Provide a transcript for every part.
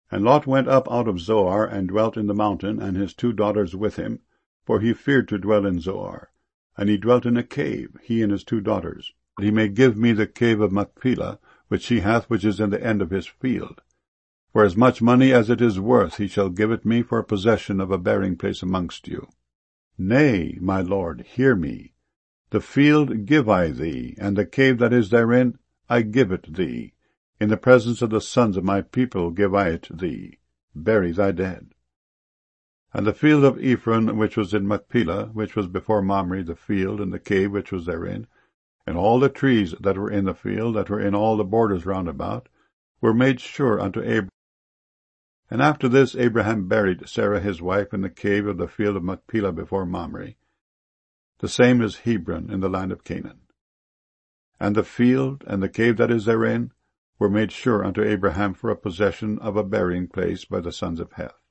And Lot went up out of Zoar, and dwelt in the mountain, and his 2 daughters with him, for he feared to dwell in Zoar. And he dwelt in a cave, he and his 2 daughters, that he may give me the cave of Machpelah, which he hath, which is in the end of his field. For as much money as it is worth he shall give it me for a possession of a burying place amongst you. Nay, my lord, hear me. The field give I thee, and the cave that is therein I give it thee. In the presence of the sons of my people give I it thee. Bury thy dead. And the field of Ephron, which was in Machpelah, which was before Mamre, the field, and the cave which was therein, and all the trees that were in the field, that were in all the borders round about, were made sure unto Abraham. And after this Abraham buried Sarah his wife in the cave of the field of Machpelah before Mamre. The same is Hebron in the land of Canaan. And the field and the cave that is therein were made sure unto Abraham for a possession of a burying place by the sons of Heth.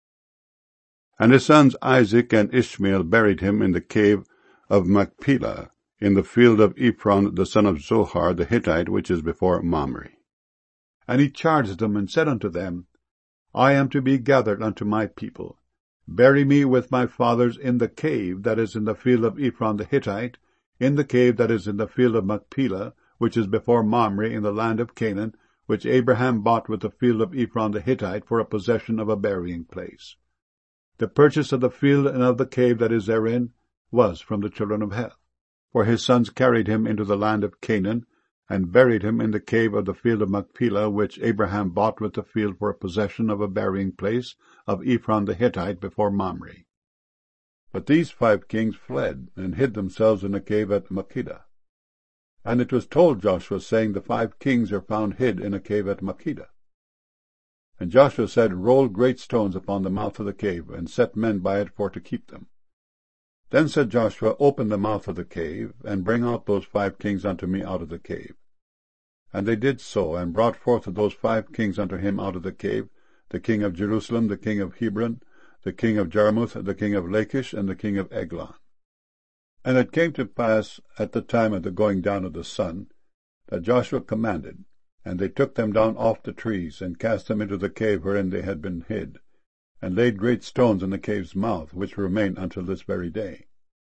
And his sons Isaac and Ishmael buried him in the cave of Machpelah, in the field of Ephron the son of Zohar the Hittite, which is before Mamre. And he charged them, and said unto them, I am to be gathered unto my people. Bury me with my fathers in the cave that is in the field of Ephron the Hittite, in the cave that is in the field of Machpelah, which is before Mamre in the land of Canaan, which Abraham bought with the field of Ephron the Hittite for a possession of a burying place. The purchase of the field and of the cave that is therein was from the children of Heth. For his sons carried him into the land of Canaan, and buried him in the cave of the field of Machpelah, which Abraham bought with the field for a possession of a burying place of Ephron the Hittite before Mamre. But these 5 kings fled, and hid themselves in a cave at Makkedah. And it was told Joshua, saying, The 5 kings are found hid in a cave at Makkedah. And Joshua said, Roll great stones upon the mouth of the cave, and set men by it for to keep them. Then said Joshua, Open the mouth of the cave, and bring out those 5 kings unto me out of the cave. And they did so, and brought forth those 5 kings unto him out of the cave, the king of Jerusalem, the king of Hebron, the king of Jarmuth, the king of Lachish, and the king of Eglon. And it came to pass at the time of the going down of the sun, that Joshua commanded, and they took them down off the trees, and cast them into the cave wherein they had been hid, and laid great stones in the cave's mouth, which remain until this very day.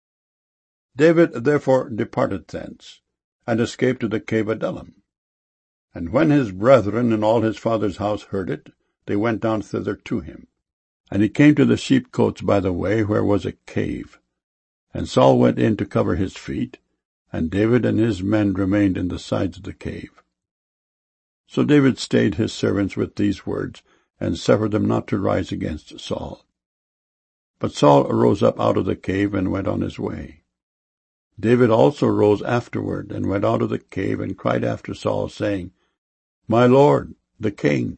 David therefore departed thence, and escaped to the cave Adullam. And when his brethren and all his father's house heard it, they went down thither to him. And he came to the sheepcotes by the way, where was a cave. And Saul went in to cover his feet, and David and his men remained in the sides of the cave. So David stayed his servants with these words, and suffered them not to rise against Saul. But Saul arose up out of the cave, and went on his way. David also rose afterward, and went out of the cave, and cried after Saul, saying, My lord, the king.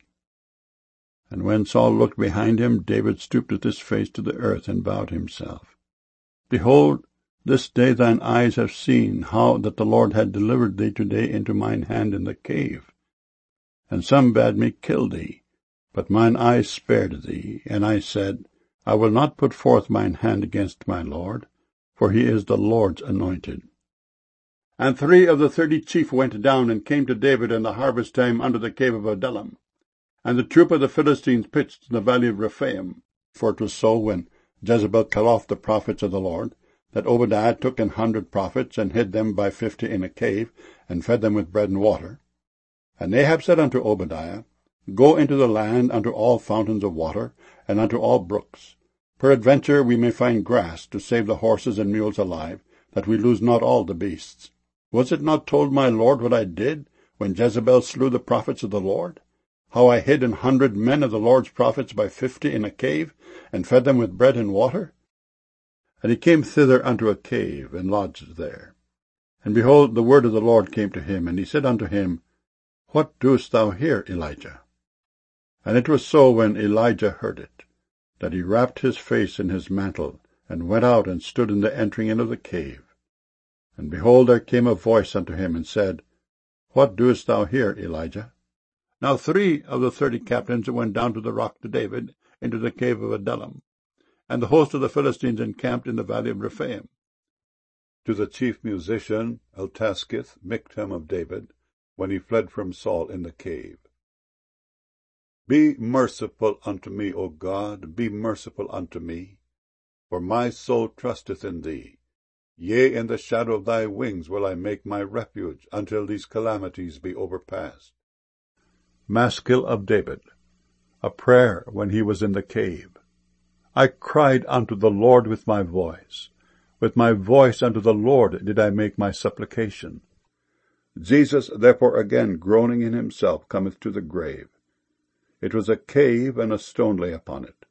And when Saul looked behind him, David stooped with his face to the earth, and bowed himself. Behold, this day thine eyes have seen how that the Lord had delivered thee today into mine hand in the cave. And some bade me kill thee, but mine eyes spared thee, and I said, I will not put forth mine hand against my Lord, for he is the Lord's anointed. And 3 of the 30 chief went down, and came to David in the harvest time under the cave of Adullam. And the troop of the Philistines pitched in the valley of Rephaim. For it was so, when Jezebel cut off the prophets of the Lord, that Obadiah took 100 prophets, and hid them by 50 in a cave, and fed them with bread and water. And Ahab said unto Obadiah, Go into the land unto all fountains of water, and unto all brooks. Peradventure we may find grass, to save the horses and mules alive, that we lose not all the beasts. Was it not told my lord what I did, when Jezebel slew the prophets of the Lord? How I hid 100 men of the Lord's prophets by 50 in a cave, and fed them with bread and water? And he came thither unto a cave, and lodged there. And behold, the word of the Lord came to him, and he said unto him, What doest thou here, Elijah? And it was so, when Elijah heard it, that he wrapped his face in his mantle, and went out and stood in the entering in of the cave. And behold, there came a voice unto him, and said, What doest thou here, Elijah? Now 3 of the 30 captains went down to the rock to David, into the cave of Adullam, and the host of the Philistines encamped in the valley of Rephaim. To the chief musician Eltaskith, Michtam of David, when he fled from Saul in the cave. Be merciful unto me, O God, be merciful unto me, for my soul trusteth in thee. Yea, in the shadow of thy wings will I make my refuge, until these calamities be overpast. Maskil of David. A prayer when he was in the cave. I cried unto the Lord with my voice. With my voice unto the Lord did I make my supplication. Jesus therefore again groaning in himself cometh to the grave. It was a cave, and a stone lay upon it.